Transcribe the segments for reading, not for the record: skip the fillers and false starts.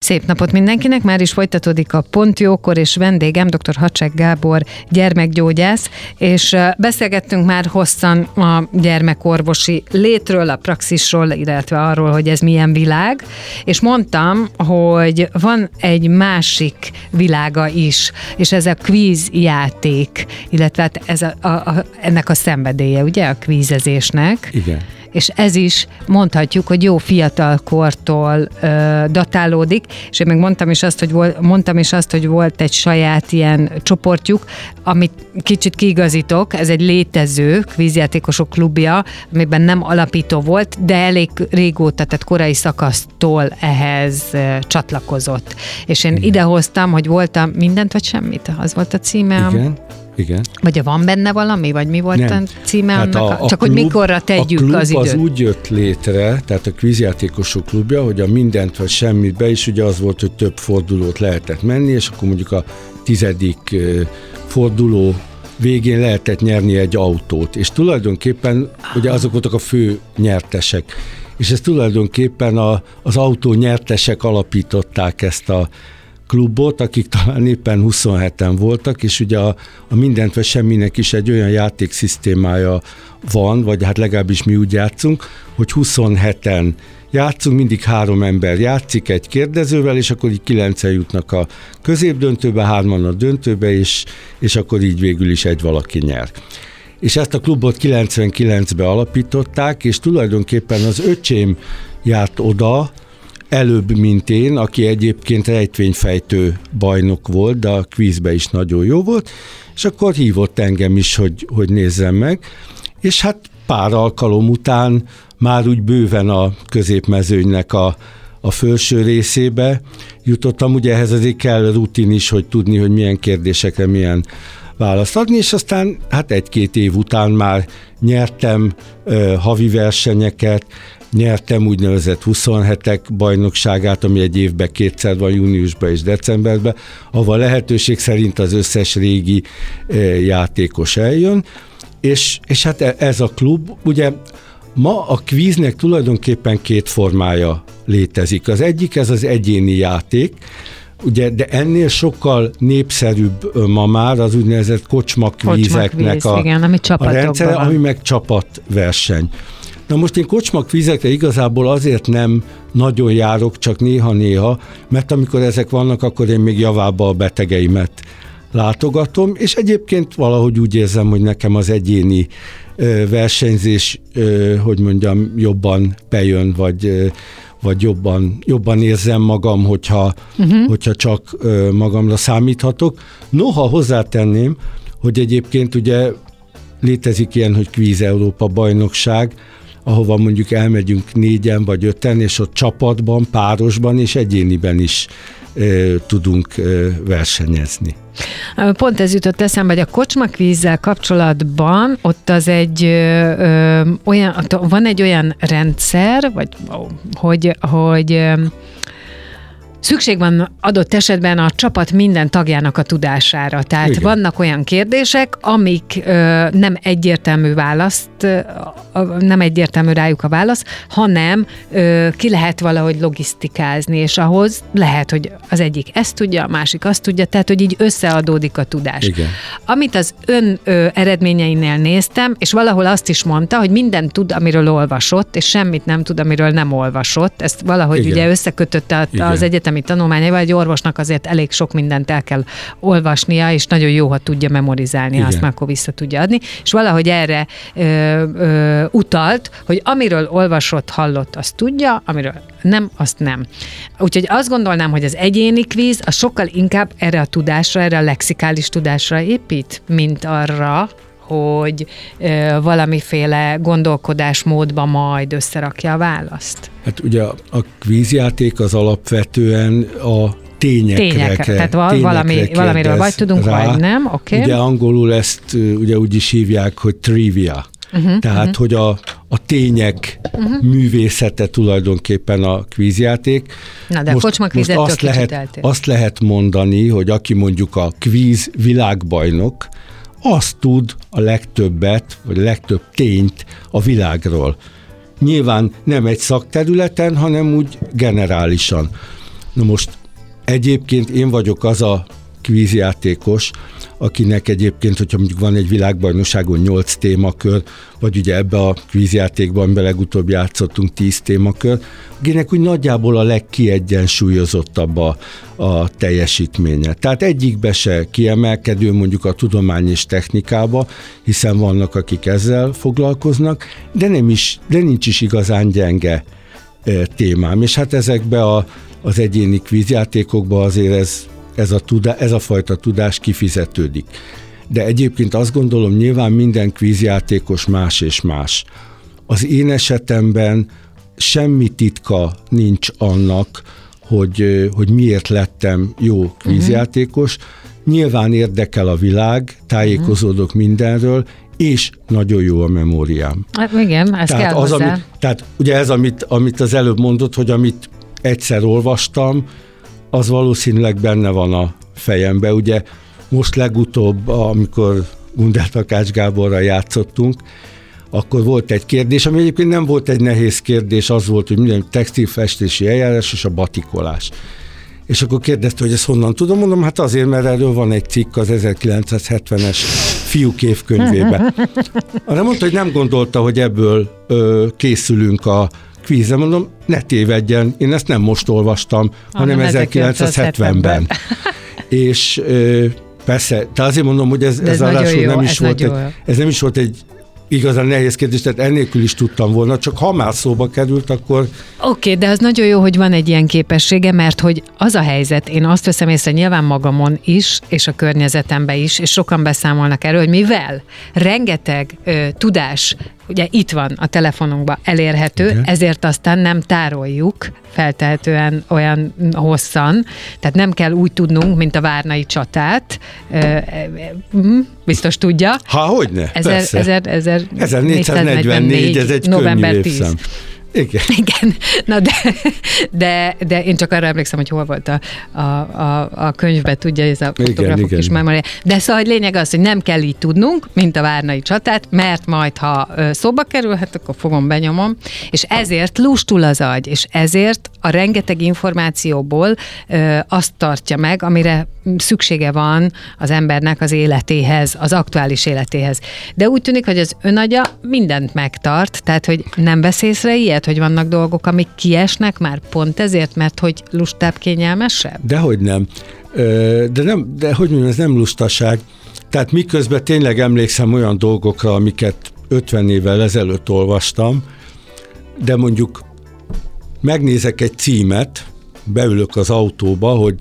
Szép napot mindenkinek, már is folytatódik a Pont Jókor, és vendégem dr. Hacsek Gábor gyermekgyógyász, és beszélgettünk már hosszan a gyermekorvosi létről, a praxisról, illetve arról, hogy ez milyen világ, és mondtam, hogy van egy másik világa is, és ez a kvízjáték, illetve hát ez ennek a szenvedélye, ugye, a kvízezésnek. Igen. És ez is mondhatjuk, hogy jó fiatalkortól datálódik, és én meg mondtam is azt, hogy volt egy saját ilyen csoportjuk, amit kicsit kiigazítok, ez egy létező kvízjátékosok klubja, amiben nem alapító volt, de elég régóta, tehát korai szakasztól ehhez csatlakozott. És én idehoztam, hogy voltam mindent vagy semmit, az volt a címe. Igen. Vagy van benne valami, vagy mi volt a címe hát annak? Csak hogy mikorra tegyük az időt. Az úgy jött létre, tehát a kvízjátékosok klubja, hogy a mindent vagy semmit be is, ugye az volt, hogy több fordulót lehetett menni, és akkor mondjuk a 10. forduló végén lehetett nyerni egy autót. És tulajdonképpen ugye azok voltak a fő nyertesek. És ez tulajdonképpen az autó nyertesek alapították ezt a klubot, akik talán éppen 27-en voltak, és ugye a mindent vagy semminek is egy olyan játékszisztémája van, vagy hát legalábbis mi úgy játszunk, hogy 27-en játszunk, mindig 3 ember játszik egy kérdezővel, és akkor így 9-en jutnak a középdöntőbe, 3-an a döntőbe, és akkor így végül is egy valaki nyer. És ezt a klubot 99-ben alapították, és tulajdonképpen az öcsém járt oda, előbb, mint én, aki egyébként rejtvényfejtő bajnok volt, de a kvízbe is nagyon jó volt, és akkor hívott engem is, hogy nézzem meg, és hát pár alkalom után már úgy bőven a középmezőnynek a felső részébe jutottam, ugye ehhez azért kell rutin is, hogy tudni, hogy milyen kérdésekre milyen választ adni, és aztán hát 1-2 év után már nyertem havi versenyeket, nyertem úgynevezett 27-ek bajnokságát, ami egy évben 2-szer van, júniusban és decemberben, ahol lehetőség szerint az összes régi játékos eljön, és hát ez a klub, ugye ma a kvíznek tulajdonképpen 2 formája létezik. Az egyik, ez az egyéni játék, ugye, de ennél sokkal népszerűbb ma már az úgynevezett kocsmakvízeknek a rendszere, ami meg csapatverseny. Na most én kocsmakvízekre igazából azért nem nagyon járok, csak néha-néha, mert amikor ezek vannak, akkor én még javába a betegeimet látogatom, és egyébként valahogy úgy érzem, hogy nekem az egyéni versenyzés, hogy mondjam, jobban bejön, vagy jobban érzem magam, hogyha csak magamra számíthatok. Noha hozzátenném, hogy egyébként ugye létezik ilyen, hogy Kvíz Európa bajnokság, ahova mondjuk elmegyünk 4-en vagy 5-en, és ott csapatban, párosban és egyéniben is tudunk versenyezni. Pont ez jutott eszembe, hogy a kocsmakvízzel kapcsolatban ott az van egy olyan rendszer, vagy hogy szükség van adott esetben a csapat minden tagjának a tudására. Tehát igen, vannak olyan kérdések, amik nem egyértelmű nem egyértelmű rájuk a válasz, hanem ki lehet valahogy logisztikázni, és ahhoz lehet, hogy az egyik ezt tudja, a másik azt tudja, tehát hogy így összeadódik a tudás. Igen. Amit az ön eredményeinél néztem, és valahol azt is mondta, hogy mindent tud, amiről olvasott, és semmit nem tud, amiről nem olvasott. Ezt valahogy igen, ugye összekötötte az egyetemi tanulmányaival, egy orvosnak azért elég sok mindent el kell olvasnia, és nagyon jó, ha tudja memorizálni, igen, azt már akkor vissza tudja adni. És valahogy erre utalt, hogy amiről olvasott, hallott, azt tudja, amiről nem, azt nem. Úgyhogy azt gondolnám, hogy az egyéni kvíz az sokkal inkább erre a tudásra, erre a lexikális tudásra épít, mint arra, hogy valamiféle gondolkodásmódban majd összerakja a választ. Hát ugye a kvízjáték az alapvetően a tényekre tehát valamiről vagy tudunk, rá. Vagy nem, oké. Ugye angolul ezt ugye úgy is hívják, hogy trivia. Tehát, hogy a tények művészete tulajdonképpen a kvízjáték. Na, de most azt lehet mondani, hogy aki mondjuk a kvíz világbajnok, az tud a legtöbbet, vagy a legtöbb tényt a világról. Nyilván nem egy szakterületen, hanem úgy generálisan. Na most egyébként én vagyok az a kvízjátékos, akinek egyébként, hogyha mondjuk van egy világbajnokságon 8 témakör, vagy ugye ebbe a kvízjátékban, amiben legutóbb játszottunk 10 témakör, akinek úgy nagyjából a legkiegyensúlyozottabb a teljesítménye. Tehát egyikbe se kiemelkedő mondjuk a tudomány és technikába, hiszen vannak, akik ezzel foglalkoznak, de nincs is igazán gyenge témám. És hát ezekbe az egyéni kvízjátékokban azért ez a fajta tudás kifizetődik. De egyébként azt gondolom, nyilván minden kvízjátékos más és más. Az én esetemben semmi titka nincs annak, hogy miért lettem jó kvízjátékos. Nyilván érdekel a világ, tájékozódok mindenről, és nagyon jó a memóriám. Igen, ez kell hozzá. Tehát ugye ez, amit az előbb mondott, hogy amit egyszer olvastam, az valószínűleg benne van a fejembe. Ugye most legutóbb, amikor Gundel Takács Gáborral játszottunk, akkor volt egy kérdés, ami egyébként nem volt egy nehéz kérdés, az volt, hogy minden textilfestési eljárás és a batikolás. És akkor kérdezte, hogy ezt honnan tudom, mondom, hát azért, mert erről van egy cikk az 1970-es fiúk évkönyvében. Arra mondta, hogy nem gondolta, hogy ebből készülünk a kvízre, mondom, ne tévedjen, én ezt nem most olvastam, hanem 1970-ben. És persze, de azért mondom, hogy ez nem is volt egy igazán nehéz kérdés, tehát ennélkül is tudtam volna, csak ha már szóba került, akkor... Oké, de az nagyon jó, hogy van egy ilyen képessége, mert hogy az a helyzet, én azt veszem észre nyilván magamon is, és a környezetemben is, és sokan beszámolnak erről, hogy mivel rengeteg tudás ugye itt van a telefonunkban elérhető, igen. Ezért aztán nem tároljuk feltehetően olyan hosszan, tehát nem kell úgy tudnunk, mint a Várnai csatát. Biztos tudja. Hogyne, 1444, ez egy november könnyű 10. évszám. Igen. Na de én csak arra emlékszem, hogy hol volt a könyvben, tudja, ez a fotográfok is memória. De szóval lényeg az, hogy nem kell így tudnunk, mint a Várnai csatát, mert majd, ha szóba kerül, hát akkor fogom, benyomom, és ezért lustul az agy, és ezért a rengeteg információból azt tartja meg, amire szüksége van az embernek az életéhez, az aktuális életéhez. De úgy tűnik, hogy az önagya mindent megtart, tehát, hogy nem vesz észre ilyet, hogy vannak dolgok, amik kiesnek már pont ezért, mert hogy lustább, kényelmesebb? Dehogy nem. De hogy mondjam, ez nem lustaság. Tehát miközben tényleg emlékszem olyan dolgokra, amiket 50 évvel ezelőtt olvastam, de mondjuk megnézek egy címet, beülök az autóba, hogy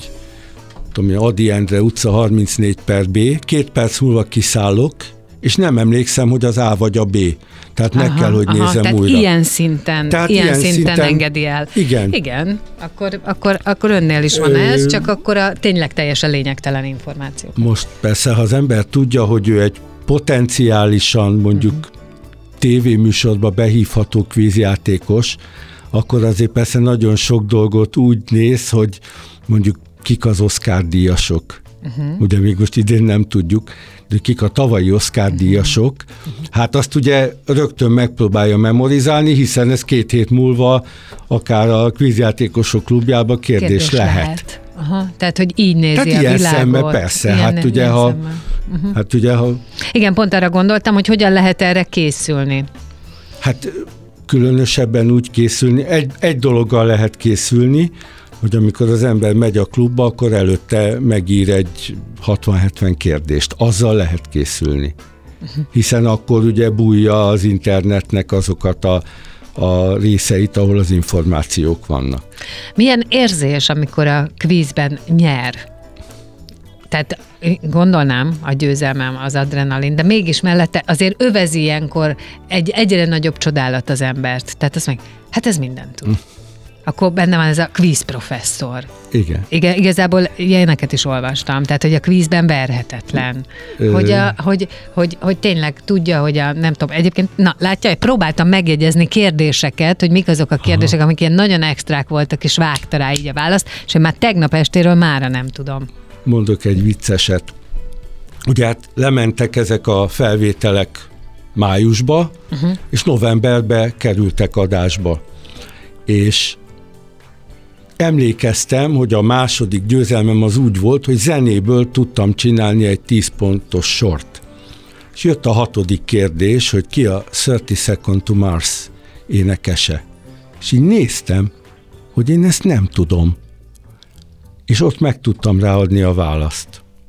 Ady Endre utca 34/B, 2 perc múlva kiszállok, és nem emlékszem, hogy az A vagy a B. Tehát meg kell, hogy nézem tehát újra. Ilyen szinten engedi el. Igen. Akkor önnél is van ez, csak akkor tényleg teljesen lényegtelen információ. Most persze, ha az ember tudja, hogy ő egy potenciálisan mondjuk tévéműsorba behívható kvízjátékos, akkor azért persze nagyon sok dolgot úgy néz, hogy mondjuk kik az Oscar-díjasok. Ugye még most idén nem tudjuk, de kik a tavalyi Oscar-díjasok. Hát azt ugye rögtön megpróbálja memorizálni, hiszen ez 2 hét múlva akár a kvízjátékosok klubjában kérdés lehet. Aha, tehát, hogy így nézi tehát a ilyen világot. Szemben, persze. Hát ugye, ha... Igen, pont arra gondoltam, hogy hogyan lehet erre készülni. Hát különösebben úgy készülni, egy dologgal lehet készülni, hogy amikor az ember megy a klubba, akkor előtte megír egy 60-70 kérdést. Azzal lehet készülni. Hiszen akkor ugye bújja az internetnek azokat a részeit, ahol az információk vannak. Milyen érzés, amikor a kvízben nyer? Tehát gondolnám, a győzelmem az adrenalin, de mégis mellette azért övezi ilyenkor egy egyre nagyobb csodálat az embert. Tehát azt meg, hát ez mindent tud. Akkor benne van ez a kvízprofesszor. Igen. Igazából ilyeneket is olvastam, tehát hogy a kvízben verhetetlen. Hogy tényleg tudja, hogy nem tudom, egyébként, látja, próbáltam megjegyezni kérdéseket, hogy mik azok a kérdések, amik ilyen nagyon extrák voltak, és vágta rá így a választ, és én már tegnap estéről mára nem tudom. Mondok egy vicceset. Ugye hát lementek ezek a felvételek májusba, és novemberbe kerültek adásba. És emlékeztem, hogy a második győzelmem az úgy volt, hogy zenéből tudtam csinálni egy 10 pontos sort. És jött a 6. kérdés, hogy ki a 30 Seconds to Mars énekese. És így néztem, hogy én ezt nem tudom. És ott meg tudtam ráadni a választ.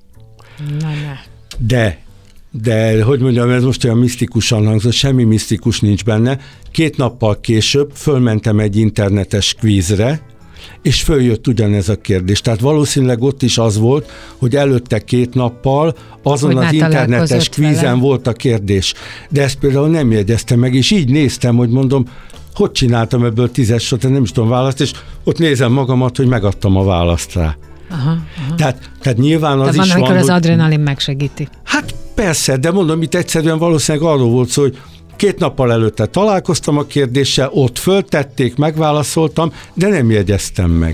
De, hogy mondjam, ez most olyan misztikusan hangzott, semmi misztikus nincs benne. 2 nappal később fölmentem egy internetes kvízre, és följött ugyanez a kérdés. Tehát valószínűleg ott is az volt, hogy előtte 2 nappal azon az internetes kvízen volt a kérdés. De ezt például nem jegyeztem meg, és így néztem, hogy mondom, hogy csináltam ebből 10-es sort, nem is tudom választ, és ott nézem magamat, hogy megadtam a választ rá. Aha. Tehát nyilván az is van, amikor az adrenalin megsegíti. Hát persze, de mondom, itt egyszerűen valószínűleg arról volt szó, hogy 2 nappal előtte találkoztam a kérdéssel, ott föltették, megválaszoltam, de nem jegyeztem meg.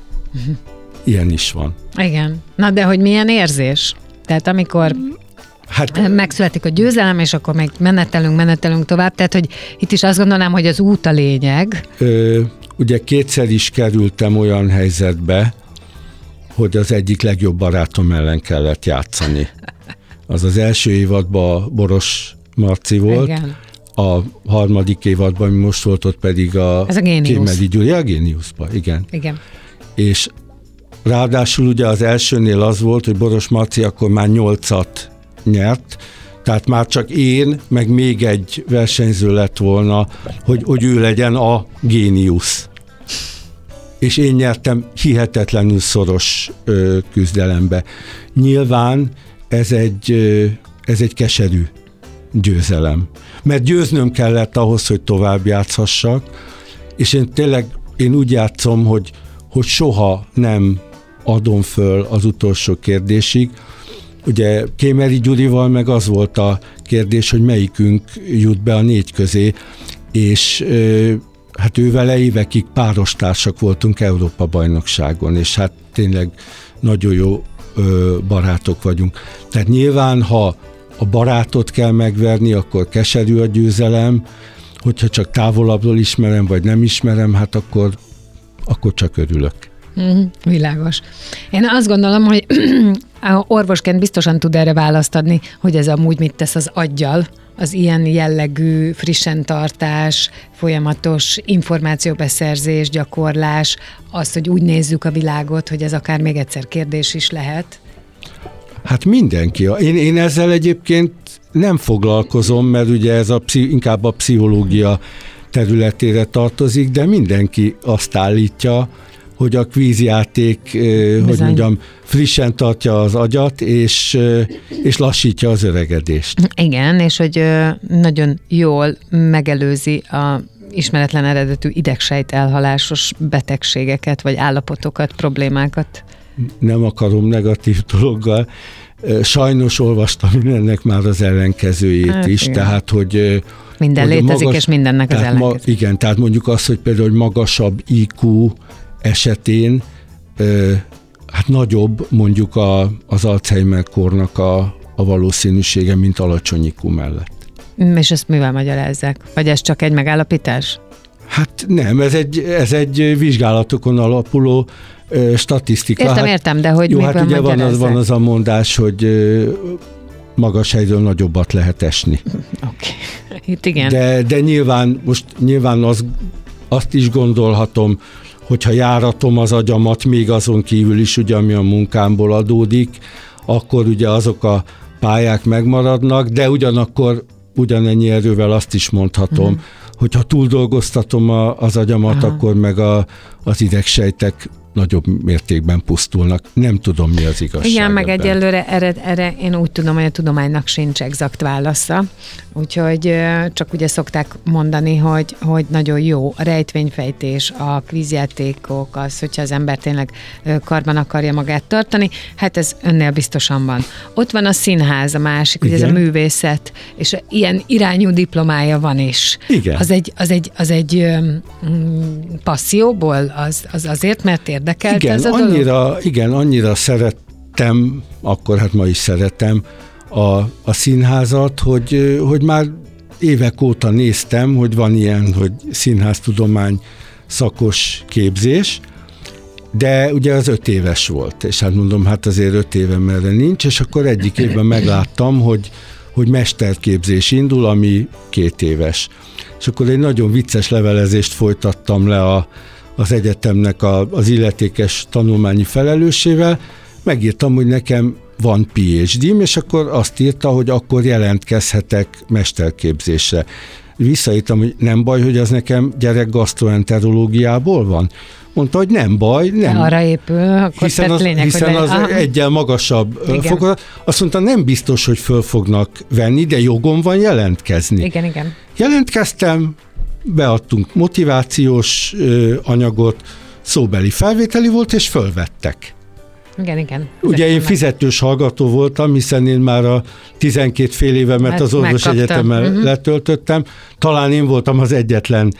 Ilyen is van. Igen. Na de hogy milyen érzés? Tehát amikor megszületik a győzelem, és akkor még menetelünk tovább, tehát hogy itt is azt gondolnám, hogy az út a lényeg. Ugye 2-szer is kerültem olyan helyzetbe, hogy az egyik legjobb barátom ellen kellett játszani. Az első évadban Boros Marci volt, igen. A 3. évadban, ami most volt, ott pedig a Kémeri Gyuri, a Géniuszban, igen. És ráadásul ugye az elsőnél az volt, hogy Boros Marci akkor már 8-at nyert, tehát már csak én, meg még egy versenyző lett volna, hogy ő legyen a géniusz. És én nyertem hihetetlenül szoros küzdelembe. Nyilván ez egy keserű győzelem. Mert győznöm kellett ahhoz, hogy tovább játszhassak, és én úgy játszom, hogy soha nem adom föl az utolsó kérdésig. Ugye Kémeri Gyurival meg az volt a kérdés, hogy melyikünk jut be a 4 közé, és hát ővele évekig párostársak voltunk Európa-bajnokságon, és hát tényleg nagyon jó barátok vagyunk. Tehát nyilván, ha a barátot kell megverni, akkor keserű a győzelem, hogyha csak távolabbról ismerem, vagy nem ismerem, hát akkor csak örülök. Világos. Én azt gondolom, hogy orvosként biztosan tud erre választ adni, hogy ez amúgy mit tesz az aggyal, az ilyen jellegű frissen tartás, folyamatos információbeszerzés, gyakorlás, az, hogy úgy nézzük a világot, hogy ez akár még egyszer kérdés is lehet. Hát mindenki. Én ezzel egyébként nem foglalkozom, mert ugye ez inkább a pszichológia területére tartozik, de mindenki azt állítja, hogy a kvízjáték, hogy mondjam, frissen tartja az agyat, és lassítja az öregedést. Igen, és hogy nagyon jól megelőzi a ismeretlen eredetű idegsejt elhalásos betegségeket, vagy állapotokat, problémákat. Nem akarom negatív dologgal. Sajnos olvastam ennek már az ellenkezőjét is, igen. Tehát, hogy minden hogy létezik, és mindennek az ellenkező. Igen, tehát mondjuk azt, hogy például hogy magasabb IQ esetén hát nagyobb mondjuk az Alzheimer-kornak a valószínűsége, mint alacsony IQ mellett. És ezt mivel magyarázzák? Vagy ez csak egy megállapítás? Hát nem, ez egy vizsgálatokon alapuló statisztika. Értem, de hogy jó, hát ugye van az a mondás, hogy magas helyről nagyobbat lehet esni. Oké. Itt igen. De nyilván azt is gondolhatom, hogyha járatom az agyamat, még azon kívül is, ugye, ami a munkámból adódik, akkor ugye azok a pályák megmaradnak, de ugyanakkor ugyanennyi erővel azt is mondhatom, hogyha túldolgoztatom az agyamat, akkor meg az idegsejtek nagyobb mértékben pusztulnak. Nem tudom, mi az igazság. Igen, meg egyelőre erre én úgy tudom, hogy a tudománynak sincs exakt válasza. Úgyhogy csak ugye szokták mondani, hogy nagyon jó a rejtvényfejtés, a kvízjátékok, az, hogyha az ember tényleg karban akarja magát tartani, hát ez önnél biztosan van. Ott van a színház, a másik, hogy ez a művészet, és ilyen irányú diplomája van is. Igen. Az egy passzióból? Az azért, mert érdekelt ez a dolog? Igen, annyira szerettem, akkor hát ma is szeretem a színházat, hogy már évek óta néztem, hogy van ilyen, hogy színháztudomány szakos képzés, de ugye az 5 éves volt, és hát mondom, hát azért 5 évem erre nincs, és akkor egyik évben megláttam, hogy mesterképzés indul, ami 2 éves. És akkor egy nagyon vicces levelezést folytattam le az egyetemnek az illetékes tanulmányi felelősével, megírtam, hogy nekem van PhD-m, és akkor azt írta, hogy akkor jelentkezhetek mesterképzésre. Visszaírtam, hogy nem baj, hogy az nekem gyerek-gasztroenterológiából van. Mondta, hogy nem baj, nem. De arra épül, akkor hiszen az egyel magasabb fokozat. Azt mondta, nem biztos, hogy föl fognak venni, de jogom van jelentkezni. Igen. Jelentkeztem, beadtunk motivációs anyagot, szóbeli felvételi volt, és fölvettek. Igen. Ugye én fizetős hallgató voltam, hiszen én már a 12 fél évemet az orvosegyetemen letöltöttem. Talán én voltam az egyetlen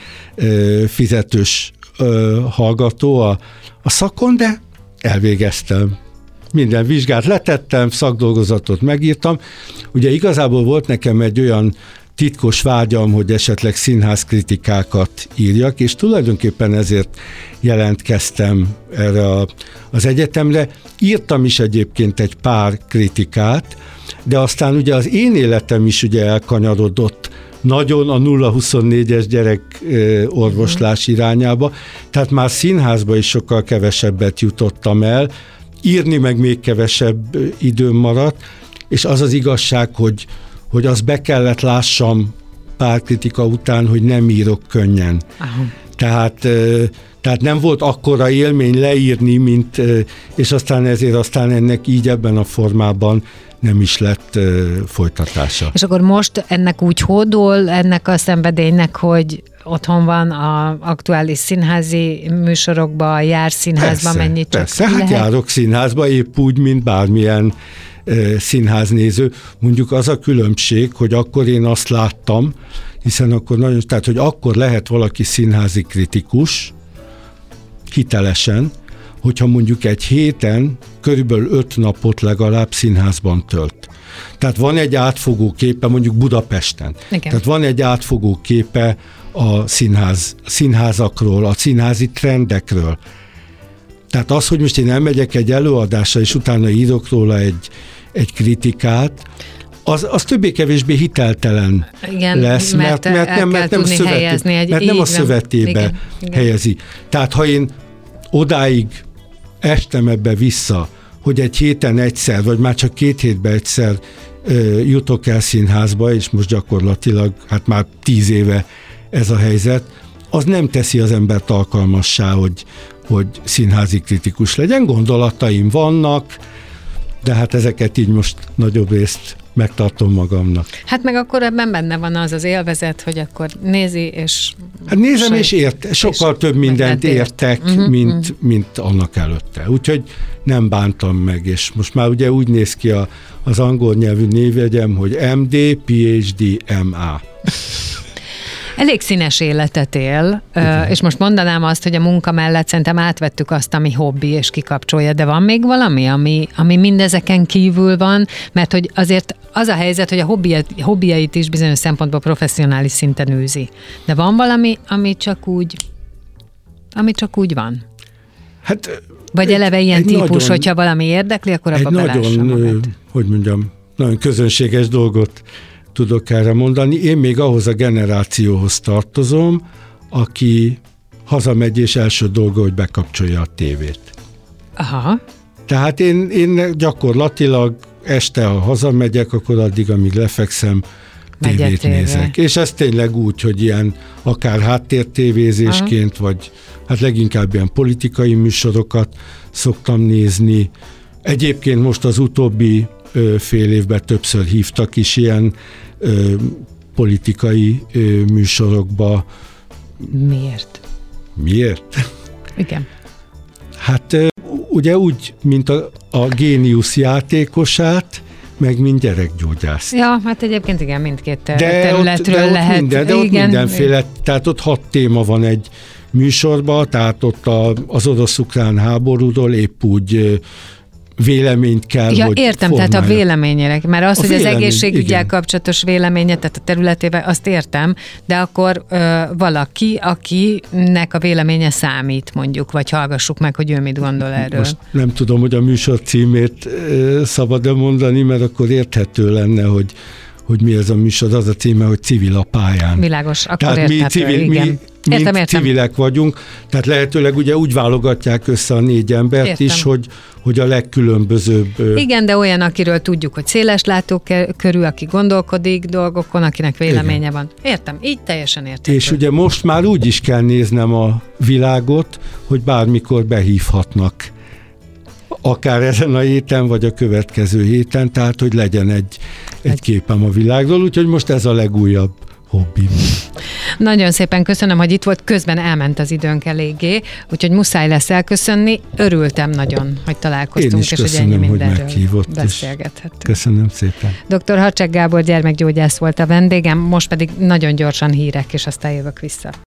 fizetős hallgató a szakon, de elvégeztem. Minden vizsgát letettem, szakdolgozatot megírtam. Ugye igazából volt nekem egy olyan titkos vágyam, hogy esetleg színházkritikákat írjak, és tulajdonképpen ezért jelentkeztem erre az egyetemre. Írtam is egyébként egy pár kritikát, de aztán ugye az én életem is ugye elkanyarodott nagyon a 0-24-es gyerek orvoslás irányába, tehát már színházba is sokkal kevesebbet jutottam el, írni meg még kevesebb időm maradt, és az az igazság, hogy azt be kellett lássam pár kritika után, hogy nem írok könnyen. Tehát nem volt akkora élmény leírni, és aztán ennek így ebben a formában nem is lett folytatása. És akkor most ennek úgy hódol, ennek a szenvedélynek, hogy otthon van az aktuális színházi műsorokba, jár színházba, mennyit csak persze, hát járok színházba, épp úgy, mint bármilyen színháznéző. Mondjuk az a különbség, hogy akkor én azt láttam, hiszen hogy akkor lehet valaki színházi kritikus, hitelesen, hogyha mondjuk egy héten körülbelül 5 napot legalább színházban tölt. Tehát van egy átfogó képe, mondjuk Budapesten. Igen. Tehát van egy átfogó képe a színházakról, a színházi trendekről. Tehát az, hogy most én elmegyek egy előadásra, és utána írok róla egy kritikát, az többé-kevésbé hiteltelen lesz, mert nem a szövetébe helyezi. Tehát ha én odáig estem ebbe vissza, hogy egy héten egyszer, vagy már csak 2 hétben egyszer jutok el színházba, és most gyakorlatilag, hát már 10 éve ez a helyzet, az nem teszi az embert alkalmassá, hogy színházi kritikus legyen. Gondolataim vannak, de hát ezeket így most nagyobb részt megtartom magamnak. Hát meg akkor ebben benne van az élvezet, hogy akkor nézi, és... Hát nézem, és sokkal több mindent értek, mint annak előtte. Úgyhogy nem bántam meg, és most már ugye úgy néz ki az angol nyelvű névjegyem, hogy MD, PhD, MA. Elég színes életet él, és most mondanám azt, hogy a munka mellett szerintem átvettük azt, ami hobbi, és kikapcsolja, de van még valami, ami mindezeken kívül van, mert hogy azért az a helyzet, hogy a hobbiait is bizonyos szempontból professzionális szinten űzi. De van valami, ami csak úgy van? Hát, vagy eleve ilyen típus, hogyha valami érdekli, akkor abba belássa magát. Hogy mondjam, nagyon közönséges dolgot tudok erre mondani. Én még ahhoz a generációhoz tartozom, aki hazamegy, és első dolga, hogy bekapcsolja a tévét. Aha. Tehát én gyakorlatilag este, ha hazamegyek, akkor addig, amíg lefekszem, tévét nézek. És ez tényleg úgy, hogy ilyen akár háttértévézésként, vagy hát leginkább ilyen politikai műsorokat szoktam nézni. Egyébként most az utóbbi fél évben többször hívtak is ilyen politikai műsorokba. Miért? Igen. Hát ugye úgy, mint a géniusz játékosát, meg mint gyerekgyógyász. Ja, hát egyébként igen, mindkét területről lehet. De ott mindenféle, tehát ott 6 téma van egy műsorban, tehát ott az orosz-ukrán háborúról épp úgy véleményt kell, ja, hogy értem, formálja. tehát a véleményére, mert az, A hogy vélemény, az egészségügyel igen. kapcsolatos véleménye, tehát a területében, azt értem, de akkor valaki, akinek a véleménye számít, mondjuk, vagy hallgassuk meg, hogy ő mit gondol erről. Most nem tudom, hogy a műsor címét szabad-e mondani, mert akkor érthető lenne, hogy mi ez a műsor, az a címe, hogy Civil a pályán. Világos, akkor tehát érthető, igen. Mi civilek vagyunk, tehát lehetőleg ugye úgy válogatják össze a 4 embert értem. is, hogy a legkülönbözőbb... Igen, de olyan, akiről tudjuk, hogy széles látókörű, aki gondolkodik dolgokon, akinek véleménye igen. van. Értem, így teljesen értem. És ugye most már úgy is kell néznem a világot, hogy bármikor behívhatnak. Akár ezen a héten, vagy a következő héten, tehát hogy legyen egy képem a világról, úgyhogy most ez a legújabb hobbim. Nagyon szépen köszönöm, hogy itt volt, közben elment az időnk eléggé, úgyhogy muszáj lesz elköszönni. Örültem nagyon, hogy találkoztunk, és hogy ennyi mindenről beszélgethettünk. Köszönöm szépen. Dr. Hacsek Gábor gyermekgyógyász volt a vendégem, most pedig nagyon gyorsan hírek, és aztán jövök vissza.